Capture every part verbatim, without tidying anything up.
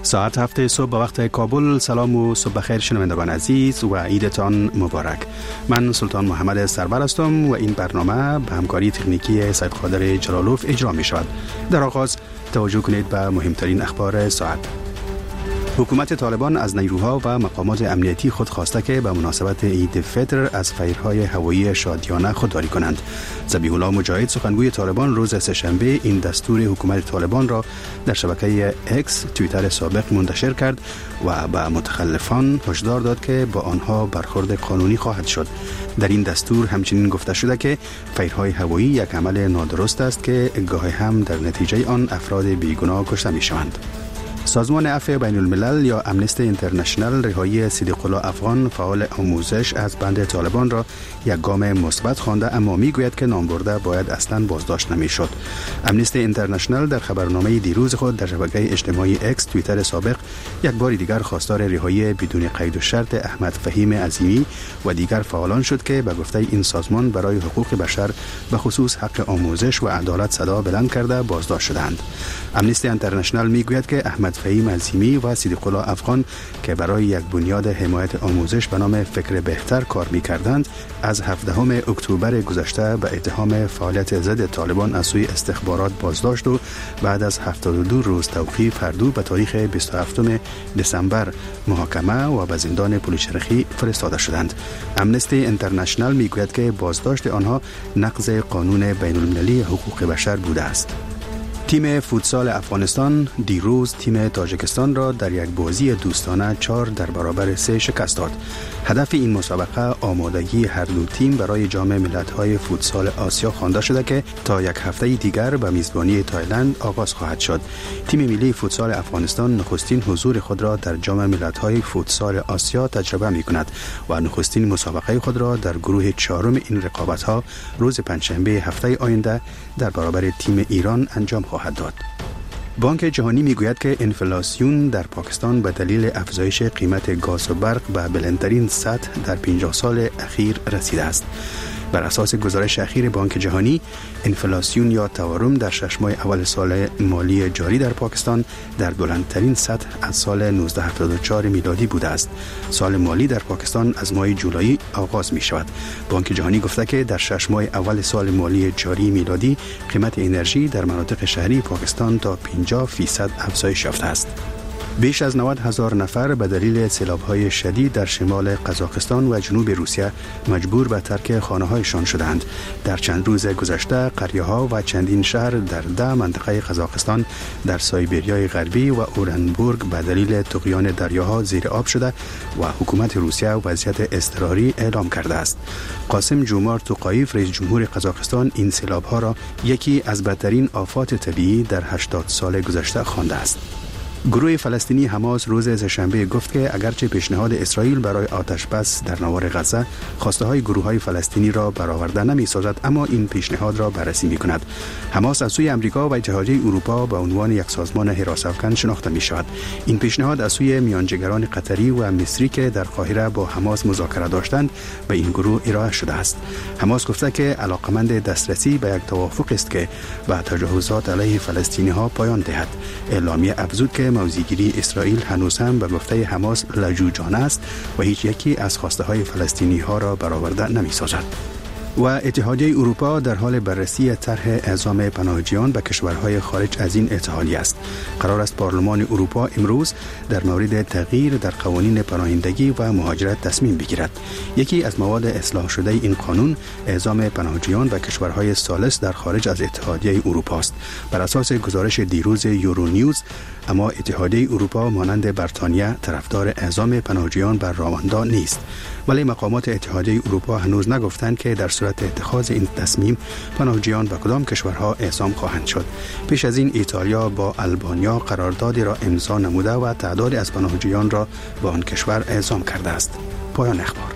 ساعت هفته صبح به وقت کابل. سلام و صبح بخیر شنوندگان عزیز و عیدتان مبارک. من سلطان محمد سرور هستم و این برنامه به همکاری تکنیکی سید قادر جلالوف اجرا می شود. در آغاز توجه کنید به مهمترین اخبار ساعت. حکومت طالبان از نیروها و مقامات امنیتی خود خواسته که به مناسبت عید فطر از فیرهای هوایی شادیانه خودداری کنند. ذبیح الله مجاهد سخنگوی طالبان روز سه‌شنبه این دستور حکومت طالبان را در شبکه اکس توییتر سابق منتشر کرد و به متخلفان هشدار داد که با آنها برخورد قانونی خواهد شد. در این دستور همچنین گفته شده که فیرهای هوایی یک عمل نادرست است که گاهی هم در نتیجه آن افراد بیگناه کشته می شوند. سازمان عفو بین الملل یا امنستی اینترنشنال رهایی صدیق الله افغان فعال آموزش از بند طالبان را یک گام مثبت خوانده، اما میگوید که نامبرده باید اصلا بازداشت نمیشد. امنستی اینترنشنال در خبرنامه دیروز خود در شبکه اجتماعی اکس توییتر سابق یک بار دیگر خواستار رهایی بدون قید و شرط احمد فهیم عظیمی و دیگر فعالان شد که به گفته این سازمان برای حقوق بشر به خصوص حق آموزش و عدالت صدا بلند کرده بازداشت شدند. امنستی اینترنشنال میگوید که احمد فهیم عظیمی و صدیق الله افغان که برای یک بنیاد حمایت آموزش به نام فکر بهتر کار می‌کردند، از هفدهم اکتبر گذشته به اتهام فعالیت ضد طالبان از سوی استخبارات بازداشت و بعد از هفتاد و دو روز توقیف هر دو به تاریخ بیست و هفتم دسامبر محاکمه و به زندان پلیچرخی فرستاده شدند. امنستی اینترنشنال میگوید که بازداشت آنها نقض قانون بین المللی حقوق بشر بوده است. تیم فوتسال افغانستان دیروز تیم تاجیکستان را در یک بازی دوستانه چهار در برابر سه شکست داد. هدف این مسابقه آمادگی هر دو تیم برای جام ملت‌های فوتسال آسیا خوانده شده که تا یک هفته دیگر به میزبانی تایلند آغاز خواهد شد. تیم ملی فوتسال افغانستان نخستین حضور خود را در جام ملت‌های فوتسال آسیا تجربه می‌کند و نخستین مسابقه خود را در گروه چهارم این رقابت‌ها روز پنجشنبه هفته آینده در برابر تیم ایران انجام خواهد داد. بانک جهانی میگوید که انفلاسیون در پاکستان به دلیل افزایش قیمت گاز و برق به بلندترین سطح در پنجاه سال اخیر رسیده است. بر اساس گزارش اخیر بانک جهانی، انفلاسیون یا تورم در شش ماه اول سال مالی جاری در پاکستان در بلندترین سطح از سال نوزده هفتاد و چهار میلادی بوده است. سال مالی در پاکستان از ماه جولای آغاز می شود. بانک جهانی گفته که در شش ماه اول سال مالی جاری میلادی قیمت انرژی در مناطق شهری پاکستان تا پنجاه فیصد افزایش یافته است. بیش از نود هزار نفر به دلیل سیلاب‌های شدید در شمال قزاقستان و جنوب روسیه مجبور به ترک خانه‌هایشان شدند. در چند روز گذشته قریه‌ها و چندین شهر در ده منطقه قزاقستان در سایبریای غربی و اورنبورگ به دلیل طغیان دریاها زیر آب شده و حکومت روسیه وضعیت اضطراری اعلام کرده است. قاسم جومار توقایف رئیس جمهور قزاقستان این سیلاب‌ها را یکی از بدترین آفات طبیعی در هشتاد سال گذشته خوانده است. گروه فلسطینی حماس روز سه‌شنبه گفت که اگرچه پیشنهاد اسرائیل برای آتش بس در نوار غزه خواسته های گروه های فلسطینی را برآورده نمی سازد، اما این پیشنهاد را بررسی می کند. حماس از سوی امریکا و اتحادیه اروپا به عنوان یک سازمان حراس‌افکن شناخته می شود. این پیشنهاد از سوی میانجیگران قطری و مصری که در قاهره با حماس مذاکره داشتند به این گروه ارائه شده است. حماس گفته که علاقمند دسترسی به یک توافق است که به تجاوزات علیه فلسطینی ها پایان دهد. اعلامیه افزود که موضع‌گیری اسرائیل هنوز هم به گفته حماس لجوجانه است و هیچ یکی از خواسته های فلسطینی ها را برآورده نمی سازد. و اتحادیه اروپا در حال بررسی طرح اعزام پناهجویان به کشورهای خارج از این اتحادیه است. قرار است پارلمان اروپا امروز در مورد تغییر در قوانین پناهندگی و مهاجرت تصمیم بگیرد. یکی از مواد اصلاح شده این قانون اعزام پناهجویان به کشورهای ثالث در خارج از اتحادیه اروپا است. بر اساس گزارش دیروز یورو نیوز، اما اتحادیه اروپا مانند بریتانیا طرفدار اعزام پناهجویان بر رواندا نیست. ولی مقامات اتحادیه اروپا هنوز نگفتند که در صورت اتخاذ این تصمیم پناهجویان به کدام کشورها اعزام خواهند شد. پیش از این ایتالیا با آلبانیا قراردادی را امضا نموده و تعدادی از پناهجویان را به آن کشور اعزام کرده است. پایان اخبار.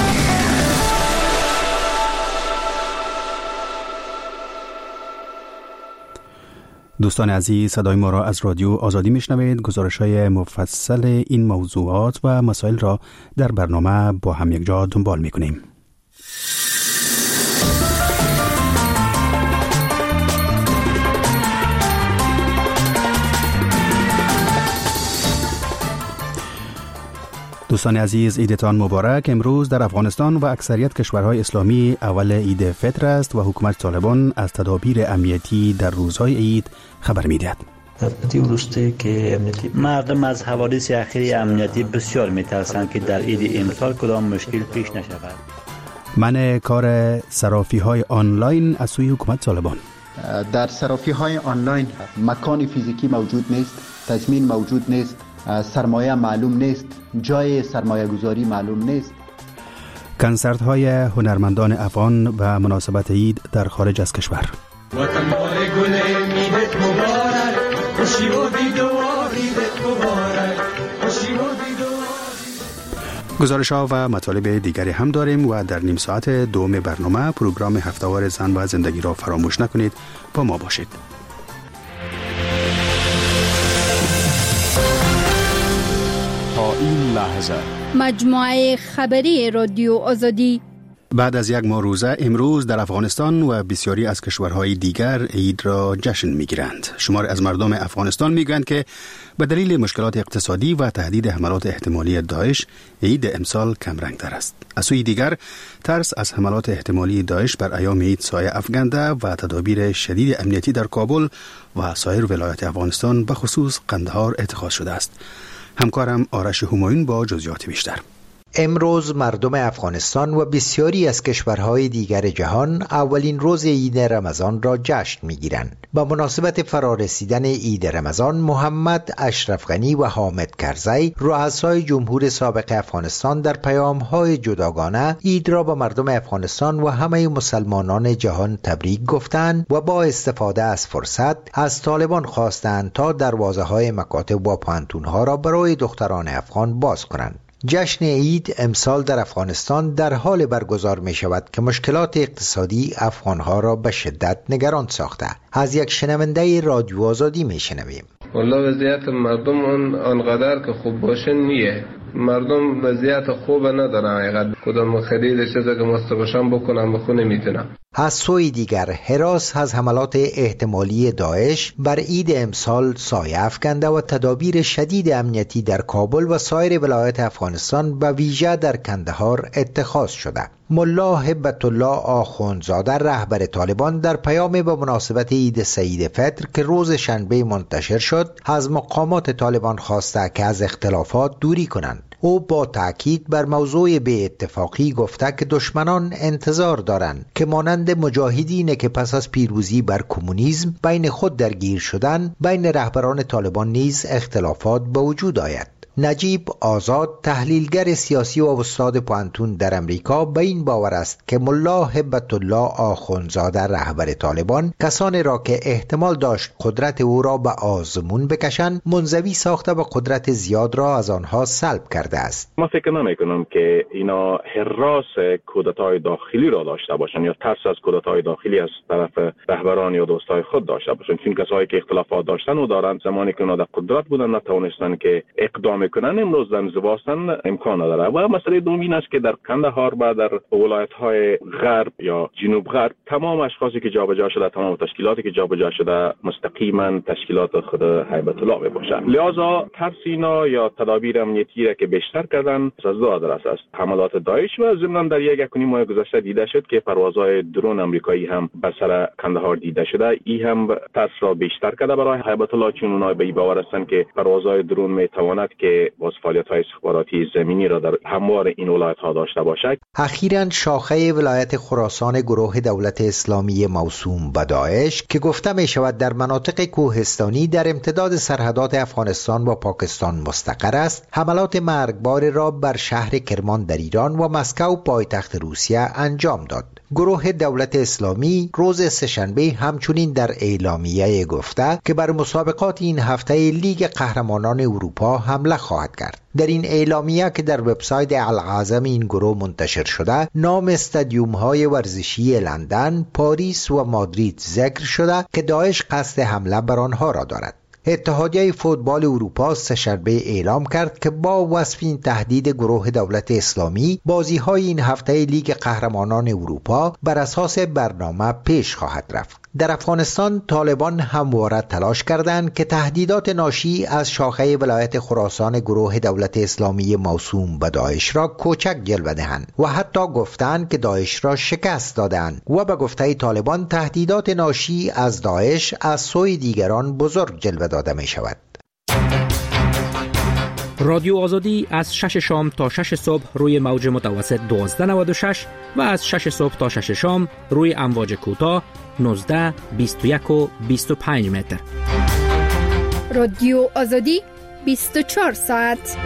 دوستان عزیز، صدای ما را از رادیو آزادی میشنوید. گزارش‌های مفصل این موضوعات و مسائل را در برنامه با هم یک جا دنبال می‌کنیم. دوستان عزیز، عیدتان مبارک. امروز در افغانستان و اکثریت کشورهای اسلامی اول عید فطر است و حکومت طالبان از تدابیر امنیتی در روزهای عید خبر می‌دهد. که مردم از حوادث اخیر امنیتی بسیار می‌ترسند که در عید امسال کدام مشکل پیش نشود. من کار صرافی‌های آنلاین از سوی حکومت طالبان. در صرافی‌های آنلاین مکان فیزیکی موجود نیست، تضمین موجود نیست، سرمایه معلوم نیست، جای سرمایه گذاری معلوم نیست. کنسرت های هنرمندان افغان و مناسبت عید در خارج از کشور. گزارش ها و مطالب دیگری هم داریم و در نیم ساعت دوم برنامه پروگرام هفته‌وار زن و زندگی را فراموش نکنید. با ما باشید. تا این لحظه مجموعه خبری رادیو آزادی. بعد از یک ماه روزه امروز در افغانستان و بسیاری از کشورهای دیگر عید را جشن میگیرند. شمار از مردم افغانستان میگویند که به دلیل مشکلات اقتصادی و تهدید حملات احتمالی داعش عید امسال کم رنگ تر است. از سوی دیگر ترس از حملات احتمالی داعش بر ایام عید سایه افکنده و تدابیر شدید امنیتی در کابل و سایر ولایات افغانستان به خصوص قندهار اتخاذ شده است. همکارم آرش همایون با جزئیات بیشتر. امروز مردم افغانستان و بسیاری از کشورهای دیگر جهان اولین روز عید رمضان را جشن می‌گیرند. با مناسبت فرارسیدن عید رمضان، محمد اشرف غنی و حامد کرزی، رؤسای جمهور سابق افغانستان، در پیام‌های جداگانه عید را به مردم افغانستان و همه مسلمانان جهان تبریک گفتند و با استفاده از فرصت از طالبان خواستند تا دروازه‌های مکاتب و پانتون‌ها را برای دختران افغان باز کنند. جشن عید امسال در افغانستان در حال برگزار می شود که مشکلات اقتصادی افغانها را به شدت نگران ساخته. از یک شنونده رادیو آزادی می شنویم. والله وضعیت مردم آنقدر که خوب باشه نیه. مردم وضعیت خوب ندارن، حقیقت کدام خرید چیزا که مستقشان بکنم بخونه میتونم. از سوی دیگر هراس از حملات احتمالی داعش بر عید امسال سایه افکنده و تدابیر شدید امنیتی در کابل و سایر ولایات افغانستان به ویژه در کندهار اتخاذ شده. ملا هبت الله آخوندزاده رهبر طالبان در پیام به مناسبت عید سعید فطر که روز شنبه منتشر شد از مقامات طالبان خواسته که از اختلافات دوری کنند. او با تأکید بر موضوع بی اتفاقی گفته که دشمنان انتظار دارند که مانند مجاهدین که پس از پیروزی بر کمونیسم بین خود درگیر شدند، بین رهبران طالبان نیز اختلافات به وجود آید. نجیب آزاد، تحلیلگر سیاسی و استاد پانتون در امریکا، به این باور است که ملا هبت الله آخوندزاده رهبر طالبان کسانی را که احتمال داشت قدرت او را به آزمون بکشند منزوی ساخته و قدرت زیاد را از آنها سلب کرده است. ما فکر نمی کنم که اینا هراس کودتای داخلی را داشته باشند یا ترس از کودتای داخلی از طرف رهبران یا دوستای خود داشته باشند، چون کسایی که اختلافات داشتن و دارند زمانی که اونا در قدرت بودن نتوانستن که اقدام کنن، امروز زواستن امکان نداره. و مسئله دوم این است که در کندهار و در ولایت‌های غرب یا جنوب غرب تمام اشخاصی که جابجا شده، تمام تشکیلاتی که جابجا شده مستقیما تشکیلات خود هیبت الله باشند. لذا ترس اینا یا تدابیر امنیتی را که بیشتر کردن از دو آدرس است: حملات داعش و ضمن در یک یک ماه گذشته دیده شد که پروازهای درون آمریکایی هم به سر کندهار دیده شده. این هم ترس را بیشتر کرده برای هیبت الله، چون اونها به این باور هستند که پروازهای درون میتواند که باز فعالیت‌های استخباراتی زمینی را در هموار این ولایت‌ها داشته باشد. اخیراً شاخه ولایت خراسان گروه دولت اسلامی موسوم به داعش که گفته می شود در مناطق کوهستانی در امتداد سرحدات افغانستان و پاکستان مستقر است، حملات مرگبار را بر شهر کرمان در ایران و مسکو پایتخت روسیه انجام داد. گروه دولت اسلامی روز سه‌شنبه همچنین در اعلامیه گفته که بر مسابقات این هفته لیگ قهرمانان اروپا حمله خواهد کرد. در این اعلامیه که در وبسایت العظم این گروه منتشر شده، نام استادیوم های ورزشی لندن، پاریس و مادرید ذکر شده که داعش قصد حمله بر آنها را دارد. اتحادیه فوتبال اروپا سه‌شنبه اعلام کرد که با وصف این تهدید گروه دولت اسلامی، بازی‌های این هفته لیگ قهرمانان اروپا بر اساس برنامه پیش خواهد رفت. در افغانستان طالبان همواره تلاش کردند که تهدیدات ناشی از شاخه ولایت خراسان گروه دولت اسلامی موسوم به داعش را کوچک جلوه دهند و حتی گفتند که داعش را شکست دادند و به گفته طالبان تهدیدات ناشی از داعش از سوی دیگران بزرگ جلوه داده می شود. رادیو آزادی از شش شام تا شش صبح روی موج متوسط دوازده نود و شش و از شش صبح تا شش شام روی امواج کوتاه نوزده، بیست و یک و بیست و پنج متر. رادیو آزادی بیست و چهار ساعت.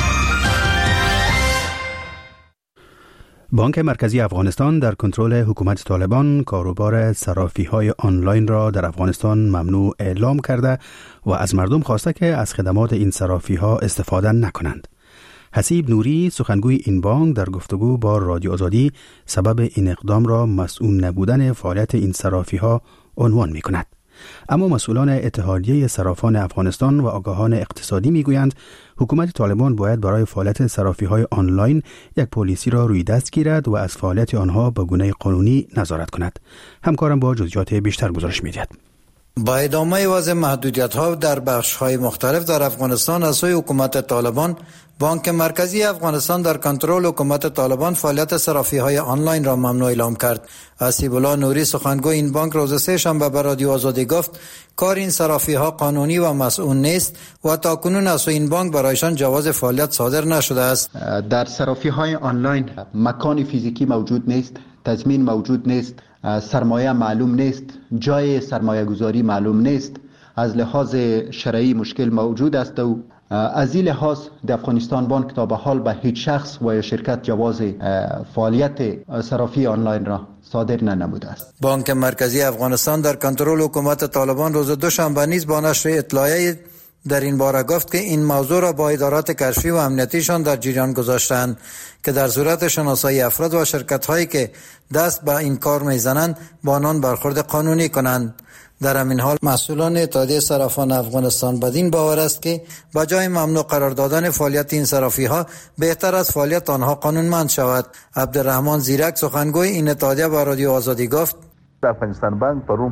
بانک مرکزی افغانستان در کنترل حکومت طالبان کاروبار صرافی‌های آنلاین را در افغانستان ممنوع اعلام کرده و از مردم خواسته که از خدمات این صرافی‌ها استفاده نکنند. حسیب نوری سخنگوی این بانک در گفتگو با رادیو آزادی سبب این اقدام را مسئول نبودن فعالیت این صرافی‌ها عنوان می‌کند. اما مسئولان اتحادیه صرافان افغانستان و آگاهان اقتصادی میگویند حکومت طالبان باید برای فعالیت صرافی‌های آنلاین یک پلیسی را روی دست گیرد و از فعالیت آنها به گونه قانونی نظارت کند. همکارم با جزئیات بیشتر گزارش می‌دهد. با ادامه وضع محدودیت‌ها در بخش‌های مختلف در افغانستان از سوی حکومت طالبان، بانک مرکزی افغانستان در کنترل حکومت طالبان فعالیت صرافی‌های آنلاین را ممنوع اعلام کرد. حسیب الله نوری سخنگوی این بانک روز سه شنبه به رادیو آزادی گفت کار این صرافی‌ها قانونی و مسئول نیست و تاکنون از سوی این بانک برایشان جواز فعالیت صادر نشده است. در صرافی‌های آنلاین مکان فیزیکی موجود نیست، تضمین موجود نیست، سرمایه معلوم نیست، جای سرمایه گذاری معلوم نیست، از لحاظ شرعی مشکل موجود است و از این لحاظ در افغانستان بانک تا به حال به هیچ شخص و یا شرکت جواز فعالیت صرافی آنلاین را صادر ننموده است. بانک مرکزی افغانستان در کنترل حکومت طالبان روز دوشنبه نیز با نشر اطلاعیه در این باره گفت که این موضوع را با ادارات کشفی و امنیتیشان در جریان گذاشتند که در صورت شناسایی افراد و شرکت‌هایی که دست به این کار می‌زنند با آنان برخورد قانونی کنند. در همین حال مسئولان اتحادیه صرافان افغانستان بدین باور است که با جای ممنوع قرار دادن فعالیت این صرافی‌ها بهتر از فعالیت آنها قانونمند شود. عبدالرحمن زیرک سخنگوی این اتحادیه با رادیو آزادی گفت افغانستان بانک پرون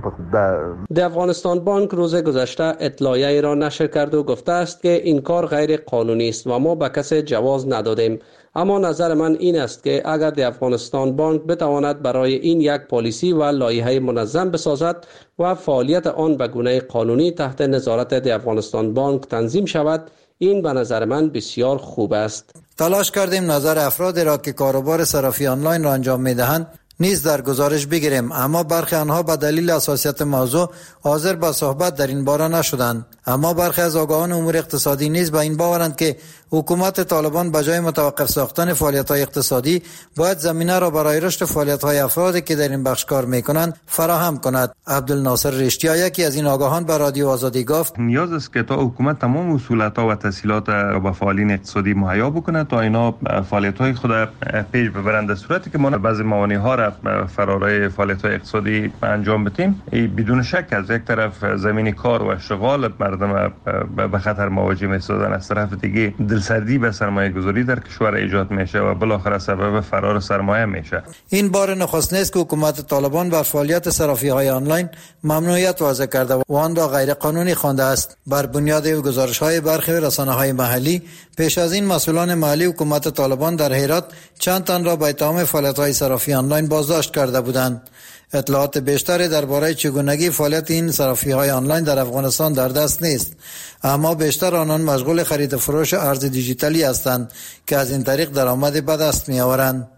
در افغانستان بانک روز گذشته اطلاعیه را نشر کرده و گفته است که این کار غیر قانونی است و ما به کسی جواز ندادیم. اما نظر من این است که اگر در افغانستان بانک بتواند برای این یک پالیسی و لایحه منظم بسازد و فعالیت آن به گونه قانونی تحت نظارت در افغانستان بانک تنظیم شود، این به نظر من بسیار خوب است. تلاش کردیم نظر افرادی را که کاروبار صرافی آنلاین را انجام می‌دهند نیز در گزارش بگیریم، اما برخی آنها به دلیل حساسیت موضوع حاضر به صحبت در این باره نشدند. اما برخی از آگاهان امور اقتصادی نیز به این باورند که حکومت طالبان به جای متوقف ساختن فعالیت‌های اقتصادی باید زمینه را برای رشد فعالیت‌های افرادی که در این بخش کار می‌کنند فراهم کند. عبدالناصر رشتیا یکی از این آگاهان به رادیو آزادی گفت نیاز است که تا حکومت تمام اصولات‌ها و تسهیلات را به فعالین اقتصادی مهیا بکند تا اینا فعالیت‌های خود پیش ببرند، در صورتی که ما بعضی موانع‌ها را فرارای فعالیت‌های اقتصادی انجام بدیم بدون شک از یک طرف زمین کار و اشتغال مردم به خطر مواجه می‌سازند، از طرف دیگه دلسردی به سرمایه گذاری در کشور ایجاد میشه و بالاخره سبب فرار سرمایه میشه. این بار نخست نیست که حکومت طالبان بر فعالیت صرافی‌های آنلاین ممنوعیت وضع کرده و آن را غیر قانونی خوانده است. بر بنیاد گزارش‌های برخی رسانه‌های محلی پیش از این مسئولان محلی حکومت طالبان در هرات چند تن را به اتهام فعالیت‌های صرافی آنلاین بازداشت کرده بودند. اطلاعات بیشتری درباره چگونگی فعالیت این صرافی‌های آنلاین در افغانستان در دست نیست، اما بیشتر آنان مشغول خرید و فروش ارز دیجیتالی هستند که از این طریق درآمد به دست می‌آورند.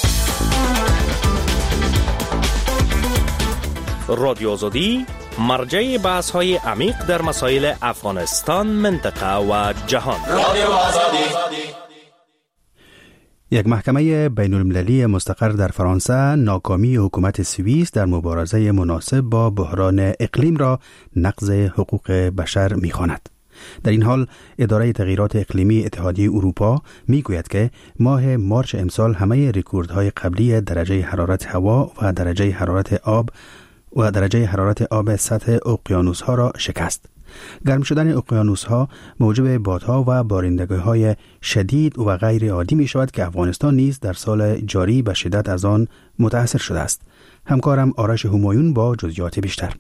رادیو آزادی مرجع بحث‌های عمیق در مسائل افغانستان، منطقه و جهان. رادیو آزادی. یک محکمه بین المللی مستقر در فرانسه ناکامی حکومت سوئیس در مبارزه مناسب با بحران اقلیم را نقض حقوق بشر می‌خواند. در این حال اداره تغییرات اقلیمی اتحادیه اروپا میگوید که ماه مارچ امسال همه رکوردهای قبلی درجه حرارت هوا و درجه حرارت آب و درجه حرارت آب سطح اقیانوس‌ها را شکست. گرم شدن اقیانوس‌ها موجب بادها و بارندگی‌های شدید و غیر عادی می شود که افغانستان نیز در سال جاری به شدت از آن متأثر شده است. همکارم آرش همایون با جزئیات بیشتر.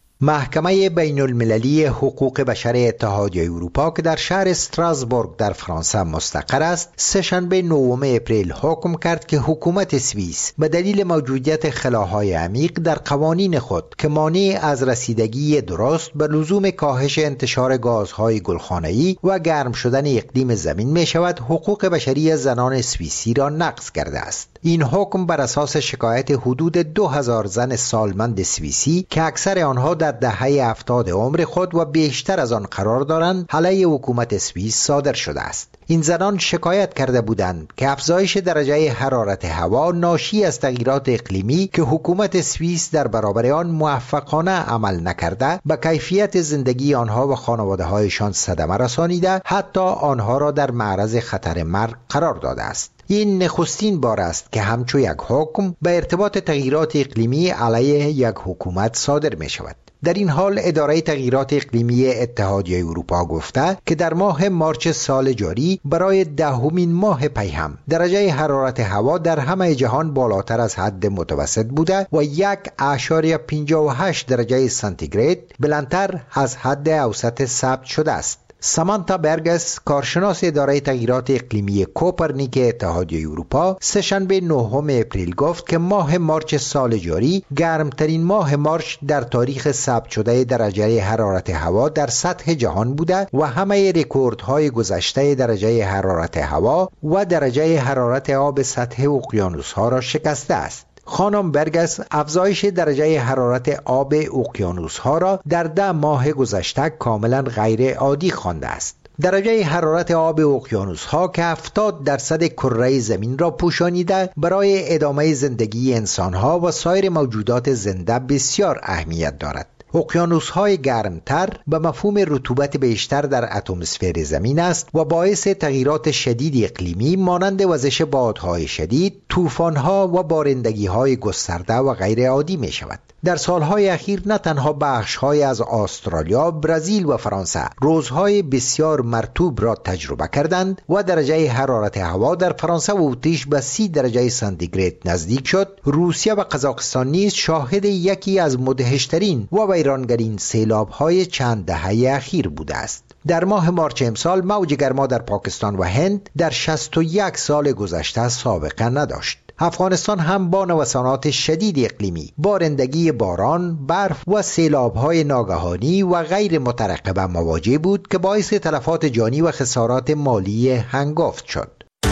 محکمه بین المللی حقوق بشر اتحادیه اروپا که در شهر استراسبورگ در فرانسه مستقر است، سه‌شنبه نهم اپریل حکم کرد که حکومت سوئیس به دلیل موجودیت خلاهای عمیق در قوانین خود که مانع از رسیدگی درست به لزوم کاهش انتشار گازهای گلخانه‌ای و گرم شدن اقلیم زمین می شود، حقوق بشری زنان سوئیسی را نقض کرده است. این حکم بر اساس شکایت حدود دو هزار زن سالمند سوئیسی که اکثر آنها در دهه هفتاد عمر خود و بیشتر از آن قرار دارند علیه حکومت سوئیس صادر شده است. این زنان شکایت کرده بودند که افزایش درجه حرارت هوا ناشی از تغییرات اقلیمی که حکومت سوئیس در برابر آن موفقانه عمل نکرده به کیفیت زندگی آنها و خانواده‌هایشان صدمه رسانیده، حتی آنها را در معرض خطر مرگ قرار داده است. این نخستین بار است که همچو یک حکم به ارتباط تغییرات اقلیمی علیه یک حکومت صادر می شود. در این حال اداره تغییرات اقلیمی اتحادیه اروپا گفته که در ماه مارچ سال جاری برای دهمین ماه پیهم درجه حرارت هوا در همه جهان بالاتر از حد متوسط بوده و یک اشاریه پنجاه و هشت درجه سانتیگراد بلندتر از حد اوسط ثبت شده است. سامانتا برگس، کارشناس اداره تغییرات اقلیمی کوپرنیک اتحادیه اروپا، سه‌شنبه نهم اپریل گفت که ماه مارچ سال جاری گرمترین ماه مارچ در تاریخ ثبت شده درجه حرارت هوا در سطح جهان بوده و همه رکوردهای گذشته درجه حرارت هوا و درجه حرارت آب سطح اقیانوس‌ها را شکسته است. خانم برگس افزایش درجه حرارت آب اقیانوس‌ها را در ده ماه گذشته کاملا غیر عادی خوانده است. درجه حرارت آب اقیانوس‌ها که هفتاد درصد کره زمین را پوشانیده برای ادامه زندگی انسان‌ها و سایر موجودات زنده بسیار اهمیت دارد. اقیانوس‌های گرمتر به مفهوم رطوبت بیشتر در اتمسفر زمین است و باعث تغییرات شدید اقلیمی مانند وزش بادهای شدید، طوفان‌ها و بارندگی‌های گسترده و غیر عادی می شود. در سالهای اخیر نه تنها بخش‌های از استرالیا، برزیل و فرانسه روزهای بسیار مرطوب را تجربه کردند و درجه حرارت هوا در فرانسه و اتریش به سی درجه سانتیگراد نزدیک شد. روسیه و قزاقستان نیز شاهد یکی از مدهشترین و ویرانگرین سیلاب‌های چند دهه اخیر بوده است. در ماه مارچ امسال موج گرما در پاکستان و هند در شصت و یک سال گذشته سابقه نداشت. افغانستان هم با نوسانات شدید اقلیمی، بارندگی باران، برف و سیلاب‌های ناگهانی و غیر مترقبه مواجه بود که باعث تلفات جانی و خسارات مالی هنگفت شد.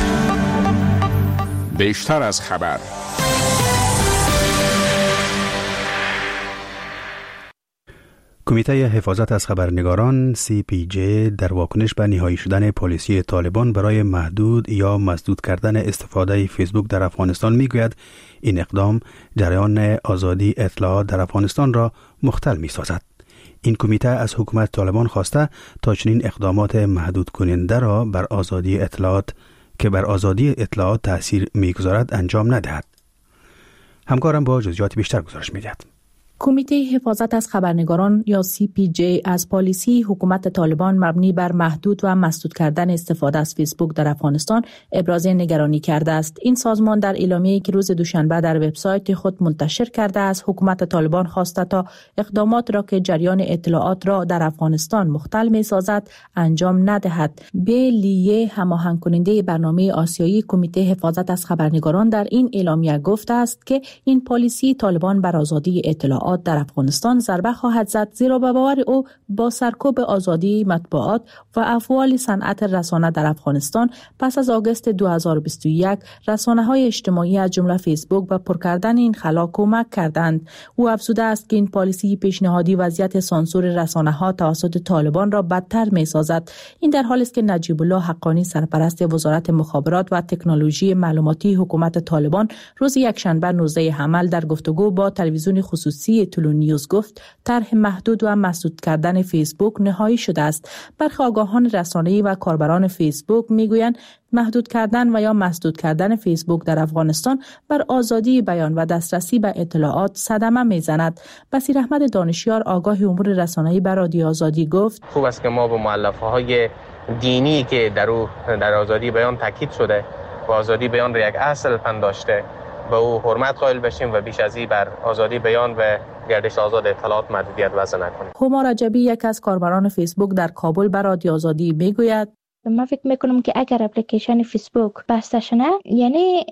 بیشتر از خبر. کمیته حفاظت از خبرنگاران سی پی جی در واکنش به نهایی شدن پالیسی طالبان برای محدود یا مسدود کردن استفاده فیسبوک در افغانستان میگوید این اقدام جریان آزادی اطلاعات در افغانستان را مختل می سازد. این کمیته از حکومت طالبان خواسته تا چنین اقدامات محدود کننده را بر آزادی اطلاعات که بر آزادی اطلاعات تأثیر میگذارد انجام ندهد. همکارم با جزئیات بیشتر گزارش می‌دهد. کمیته حفاظت از خبرنگاران یا سی پی جی از پالیسی حکومت طالبان مبنی بر محدود و مسدود کردن استفاده از فیسبوک در افغانستان ابراز نگرانی کرده است. این سازمان در اعلامیه‌ای که روز دوشنبه در وبسایت خود منتشر کرده است، حکومت طالبان خواسته تا اقدامات را که جریان اطلاعات را در افغانستان مختل می‌سازد انجام ندهد. بلیه هماهنگ کننده برنامه آسیایی کمیته حفاظت از خبرنگاران در این اعلامیه گفته است که این پالیسی طالبان بر آزادی اطلاعات در افغانستان ضربه خواهد زد، زیرا به باور او با سرکوب آزادی مطبوعات و افعال صنعت رسانه در افغانستان پس از آگوست دو هزار و بیست و یک رسانه‌های اجتماعی از جمله فیسبوک به پر کردن این خلا کمک کردند. او افزوده است که این پالیسی پیشنهادی وضعیت سانسور رسانه‌ها توسط طالبان را بدتر می‌سازد. این در حالی است که نجیب الله حقانی سرپرست وزارت مخابرات و تکنولوژی معلوماتی حکومت طالبان روز یکشنبه نوزده حمل در گفتگو با تلویزیون خصوصی تلو نیوز گفت طرح محدود و مسدود کردن فیسبوک نهایی شده است. برخی آگاهان رسانه‌ای و کاربران فیسبوک میگویند محدود کردن و یا مسدود کردن فیسبوک در افغانستان بر آزادی بیان و دسترسی به اطلاعات صدمه میزند. بصیر احمد دانشیار آگاه امور رسانه‌ای بر رادیو آزادی گفت خوب است که ما با مؤلفه‌های دینی که در او در آزادی بیان تاکید شده و آزادی بیان را یک اصل پنداشته به او حرمت قائل بشیم و بیش از این بر آزادی بیان و گردش آزاد اطلاعات محدودیت وضع نکنیم. هما رجبی یک از کاربران فیسبوک در کابل به رادیو آزادی میگوید من فکر میکنم که اگر اپلیکیشن فیسبوک بسته شده، یعنی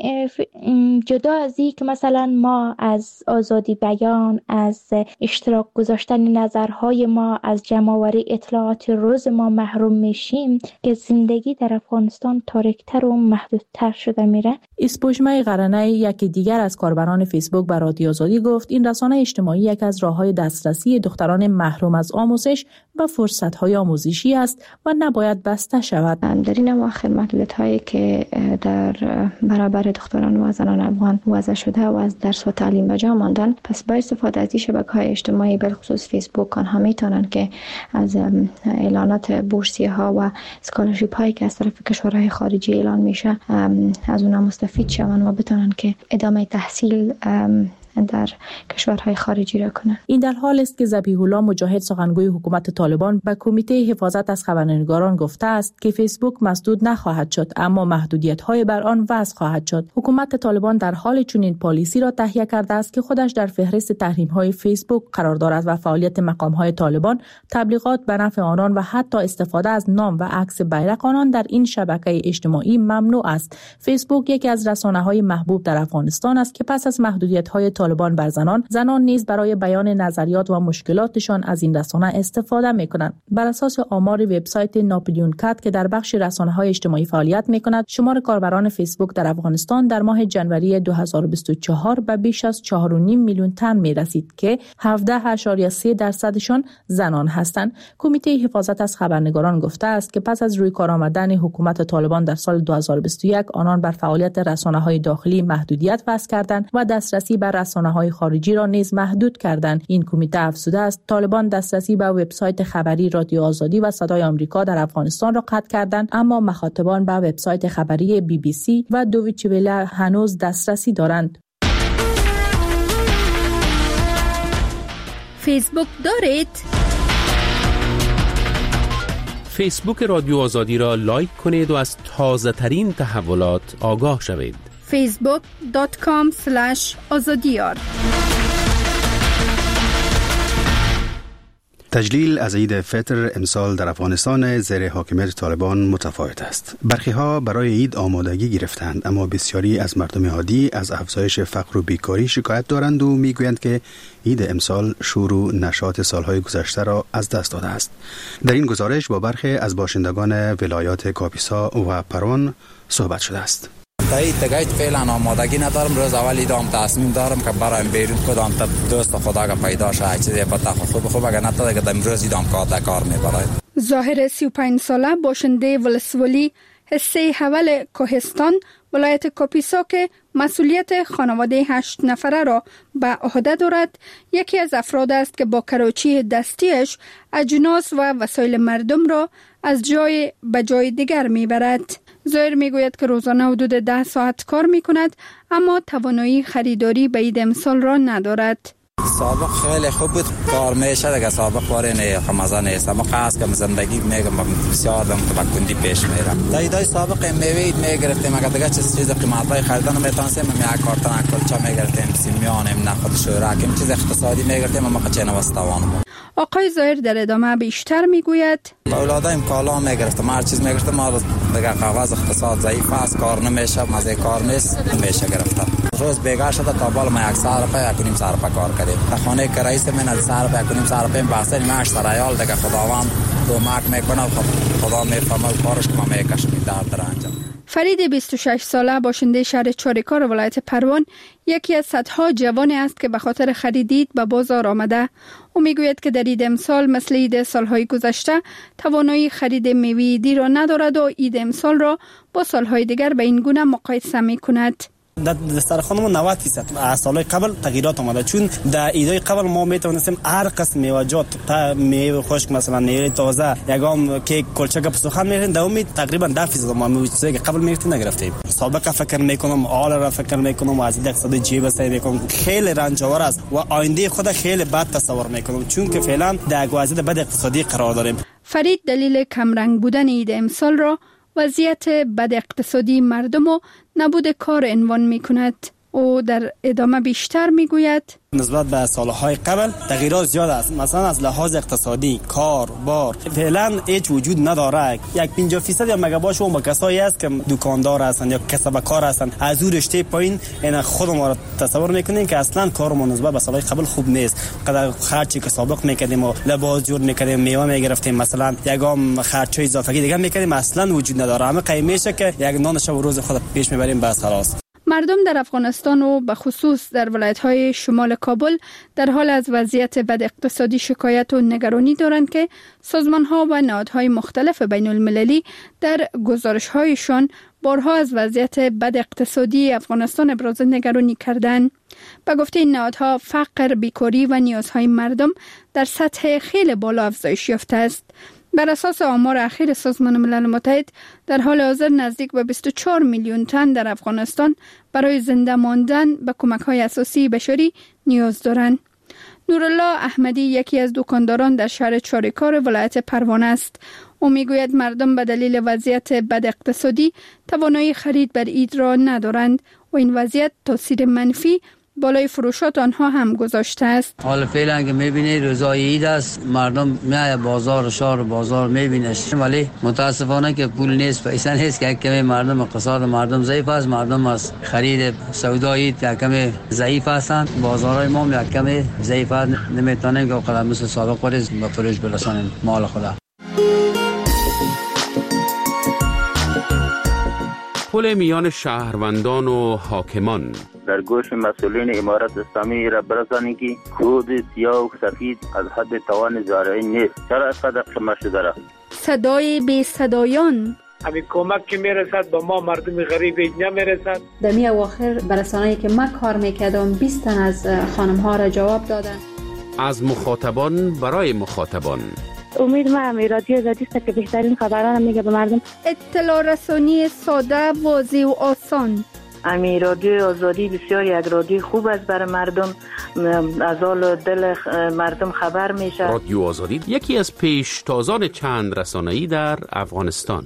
جدا از این که مثلا ما از آزادی بیان، از اشتراک گذاشتن نظرهای ما، از جمع‌آوری اطلاعات روز ما محروم میشیم، که زندگی در افغانستان تاریک‌تر و محدودتر شده میره. اسپوجمه قرنه یکی دیگر از کاربران فیسبوک به رادیو آزادی گفت این رسانه اجتماعی یک از راه‌های دسترسی دختران محروم از آموزش و فرصت‌های آموزشی است و نباید بسته شود. در این اواخر محدودیت‌هایی که در برابر دختران و زنان افغان وضع شده و از درس و تعلیم به جا ماندن، پس با استفاده از شبکه‌های اجتماعی بالخصوص فیسبوک آنها میتونن که از اعلانات بورسیه ها و اسکالرشیپ هایی که از طرف کشورهای خارجی اعلان میشه از اونها مستفید شوند و بتونن که ادامه تحصیل در کشورهای خارجی را کنند. این در حال است که ذبیح الله مجاهد سخنگوی حکومت طالبان به کمیته حفاظت از خبرنگاران گفته است که فیسبوک مسدود نخواهد شد، اما محدودیت‌های بر آن وضع خواهد شد. حکومت طالبان در حال چنین پالیسی را تهیه کرده است که خودش در فهرست تحریم‌های فیسبوک قرار دارد و فعالیت مقام‌های طالبان، تبلیغات به نفع آنان و حتی استفاده از نام و عکس بیرق آنان در این شبکه اجتماعی ممنوع است. فیسبوک یکی از رسانه‌های محبوب در افغانستان است که پس از محدودیت‌های طالبان بر زنان، زنان نیز برای بیان نظریات و مشکلاتشان از این رسانه استفاده می‌کنند. بر اساس آمار وبسایت ناپلیون کات که در بخش رسانه‌های اجتماعی فعالیت می‌کند، شمار کاربران فیسبوک در افغانستان در ماه ژانویه دو هزار و بیست و چهار به بیش از چهار و نیم میلیون تن می‌رسید که هفده اشاریه سه درصدشان زنان هستند. کمیته حفاظت از خبرنگاران گفته است که پس از روی کار آمدن حکومت طالبان در سال دو هزار و بیست و یک، آنان بر فعالیت رسانه‌های داخلی محدودیت وضع کردند و دسترسی به رسانه‌های خارجی را نیز محدود کردند. این کمیته افزوده است طالبان دسترسی به وبسایت خبری رادیو آزادی و صدای آمریکا در افغانستان را قطع کردند، اما مخاطبان به وبسایت خبری بی بی سی و دویچه وله هنوز دسترسی دارند. فیسبوک دارید؟ فیسبوک رادیو آزادی را لایک کنید و از تازه ترین تحولات آگاه شوید. فیسبوک دات کام اسلش آزادیار. تجلیل از عید فطر امسال در افغانستان زیر حاکمیت طالبان متفاوت است. برخی ها برای عید آمادگی گرفتند، اما بسیاری از مردم عادی از افزایش فقر و بیکاری شکایت دارند و میگویند که عید امسال شور و نشاط سالهای گذشته را از دست داده است. در این گزارش با برخی از باشندگان ولایات کاپیسا و پروان صحبت شده است. تایید تگایت فعلا آمادگی ندارم. روز اولی دام تصمیم دارم که برایم بیرون کدام تا دوست خدا که پیدا شه چیزی پتا خوب خوب اگه نتا که امروز دام کار کار میبره. ظاهر سی و پنج ساله باشنده ولسوالی حصه حول کوهستان ولایت کاپیسا که مسئولیت خانواده هشت نفره را به عهده دارد، یکی از افراد است که با کراچی دستیش اجناس و وسایل مردم را از جای به جای دیگر میبرد. ظاهر میگوید که روزانه حدود ده ساعت کار میکند، اما توانایی خریداری به عید امسال را ندارد. سابق خیلی خوب بود، کار میشه دیگه. سابق واره نه خمازه نیست، اما خاص که زندگی میگم بسیار دم که بکندی پیش میرم. دایدای سابق میوید میگرفتیم، اگر دیگه چیز چیز قیمتای خریدن میتونستیم می کارتن کلچا میگرفتیم، سیمیانیم نخود شوراکیم چیز اقتصادی میگرفتیم، اما چه نوستوانم. آقای ظاهر در ادامه بیشتر میگوید اولادایم کالا میگرفتم، هر چیز میگرفتم، ما دیگه کاغذ اقتصاد ضعیف است، کار نمیشه، مزه کار نیست، نمیشه گرفتم. روز بیگار شده تا بالا ما یک سال پای یک نیم سال پای کار کردیم. تا خانه که رئیس من از سال پای یک نیم سال پای بحثی معاش سرایال دیگه خداوند کمک میکنه، خدا میفهمه کارش که ما میکشیم در در انجام. فرید بیست و شش ساله باشنده شهر چاریکار ولایت پروان یکی از صدها جوانی است که به خاطر خرید عید به بازار آمده. او میگوید که در عید امسال مثل عید سالهای گذشته توانایی خرید میوه عیدی را ندارد و عید امسال را با سالهای دیگر به این گونه مقایسه میکند. در دسترخوانمون نود درصد از سالهای قبل تغییرات آمده، چون در عیدهای قبل ما میتونستیم هر قسم میوه‌جات تا میوه خشک مثلا میوه تازه یگام کیک کلچه گپ سخن میرین در امید تقریبا ده درصد ما میوه قبل میگرفتیم نگرفتیم. سابقه فکر میکنم حال را فکر میکنم و از این اقتصاد جیب سعی میکنم خیلی رنجاور است و آینده خود خیلی بد تصور میکنم، چون که فعلا در وضعیت بد اقتصادی قرار داریم. فرید دلیل کمرنگ بودن عید امسال را وضعیت بد اقتصادی مردم و نبود کار عنوان می کند. او در ادامه بیشتر میگوید نسبت به سالهای قبل تغییرات زیاد است. مثلا از لحاظ اقتصادی، کار، بار فعلا هیچ وجود نداره. یک پنجاه درصد یا مگاباش اون با کسایی است که دکاندار هستند یا کسب کار هستند. از اون رشته پایین اینا خود ما را تصور میکنیم که اصلا کارمون نسبت به سالهای قبل خوب نیست. قدر خرچی که سابق میکردیم و لباس جور میکردیم، میوه میگرفتیم، مثلا یگام خرچای اضافه دیگه میکردیم اصلا وجود نداره. همه قیمشه که یک نان شب و روز خود پیش میبریم بس خلاص. مردم در افغانستان و به خصوص در ولایت‌های شمال کابل در حال از وضعیت بد اقتصادی شکایت و نگرانی دارند که سازمان‌ها و نهادهای مختلف بین المللی در گزارش‌هایشان بارها از وضعیت بد اقتصادی افغانستان ابراز نگرانی کردند. به گفته این نهادها فقر، بیکاری و نیازهای مردم در سطح خیلی بالا افزایش یافته است. بر اساس آمار اخیر سازمان ملل متحد در حال حاضر نزدیک به بیست و چهار میلیون تن در افغانستان برای زنده ماندن به کمک‌های اساسی بشری نیاز دارند. نورالله احمدی یکی از دکانداران در شهر چاریکار ولایت پروانه است. او میگوید مردم به دلیل وضعیت بد اقتصادی توانایی خرید بر عید را ندارند و این وضعیت تاثیر منفی بالای فروشات آنها هم گذاشته است. حالا فعلا که میبینی روزای عید است، مردم میای بازار شهر بازار میبینش، ولی متاسفانه که پول نیست، پیسه نیست که کمی مردم اقتصاد مردم ضعیف است. مردم از خرید سودای عید که کمی ضعیف هستند. بازارهای ما هم کمی ضعیف است، نمیتونیم که قدم مثل سابق پریز به فروش برسانیم مال خدا. پل میان شهروندان و حاکمان در گوش مسئولین امارت اسلامی را برسانید که کود سیاه و سفید از حد توان زارعی نیست. چرا اینقدر قیمت شده را؟ صدای بی صدایان همین کمک که میرسد به ما مردم غریب نمیرسد. در می اواخر برسانه‌ای که من کار میکردم بیست تن از خانم ها را جواب دادن. از مخاطبان برای مخاطبان. امید ما هم رادیو آزادی است که بهترین خبران میگه به مردم. اطلاع رسانی ساده، واضح و آسان. امی رادیو آزادی بسیار یک رادیو خوب است برای مردم، از حال دل مردم خبر میشه. رادیو آزادی یکی از پیشتازان چند رسانه‌ای در افغانستان.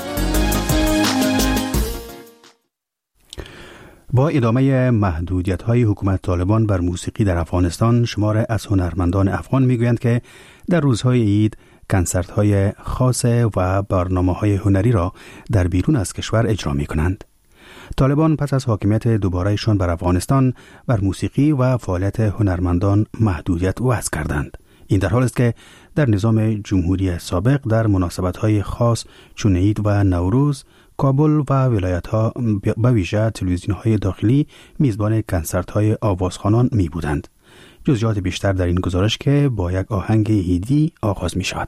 با ادامه محدودیت‌های حکومت طالبان بر موسیقی در افغانستان، شمار از هنرمندان افغان میگویند که در روزهای عید کنسرت‌های خاص و برنامه‌های هنری را در بیرون از کشور اجرا می‌کنند. طالبان پس از حاکمیت دوباره‌شان بر افغانستان بر موسیقی و فعالیت هنرمندان محدودیت وضع کردند. این در حالی است که در نظام جمهوری سابق در مناسبت‌های خاص چون عید و نوروز کابل و ولایت‌ها به ویژه تلویزیون‌های داخلی میزبان کنسرت‌های آوازخوانان می‌بودند. جزئیات بیشتر در این گزارش که با یک آهنگ عیدی آغاز می‌شود.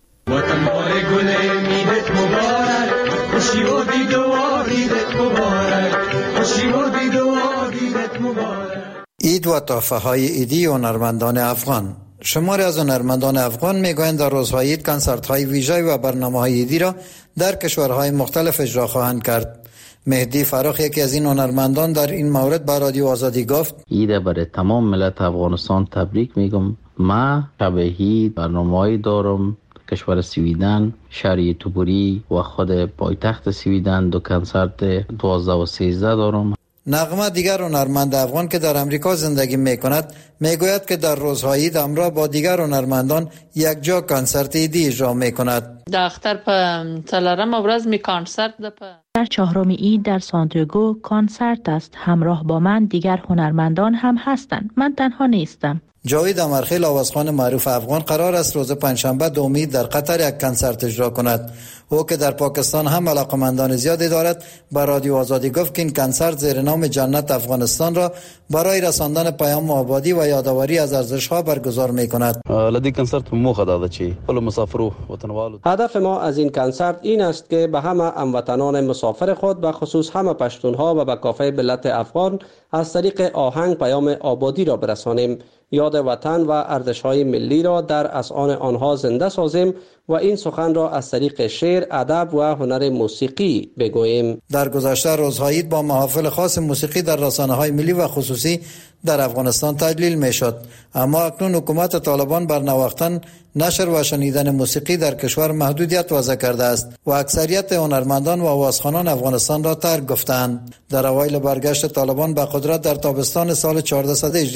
وطن بار گل عیدت مبارک، خوشی و دید و عیدت مبارک، خوشی و دید و عیدت مبارک. عید و تحفه‌های عیدی هنرمندان افغان. شماری از هنرمندان افغان میگویند در روزهای عید کنسرت‌های ویژه و برنامه‌های عیدی را در کشورهای مختلف اجرا خواهند کرد. مهدی فراخ یکی از این هنرمندان در این مورد با رادیو آزادی گفت: عید برای تمام ملت افغانستان تبریک میگم. ما شب عید برنامه‌ای دارم. کشور سویدن، شهر توبری و خود پایتخت سویدن دو کنسرت دوازده و سیزده دارم. نغمه دیگر هنرمند افغان که در امریکا زندگی میکند میگوید که در روزهای عید همراه با دیگر هنرمندان یک جا کنسرت عیدی اجرا میکند. در اختر په څلورم ورځ می کنسرت ده. در چهارم عید در سانتیاگو کنسرت است. همراه با من دیگر هنرمندان هم هستند. من تنها نیستم. جاوید امرخیل آوازخوان معروف افغان قرار است روز پنجشنبه دوم عید در قطر یک کنسرت اجرا کند. او که در پاکستان هم علاقمندان زیادی دارد با رادیو آزادی گفت که این کنسرت زیر نام جنت افغانستان را برای رساندن پیام آبادی و یادآوری از ارزش‌ها برگزار می‌کند. لدی کنسرت موخه داده چی ول مسافرو وطنوالو. هدف ما از این کنسرت این است که به همه هموطنان مسافر خود و خصوص همه پشتونها و به کافه ملت افغان از طریق آهنگ پیام آبادی را برسانیم. یاد وطن و ارزش‌های ملی را در اذهان آنها زنده سازیم و این سخن را از طریق شعر، ادب و هنر موسیقی بگوییم. در گذشته روزهای با محافل خاص موسیقی در رسانه‌های ملی و خصوصی در افغانستان تجلیل می‌شد، اما اکنون حکومت طالبان بر نواختن، نشر و شنیدن موسیقی در کشور محدودیت وضع کرده است و اکثریت هنرمندان و آوازخوانان افغانستان را ترک گفتند. در اوایل برگشت طالبان به قدرت در تابستان سال چهاردهصد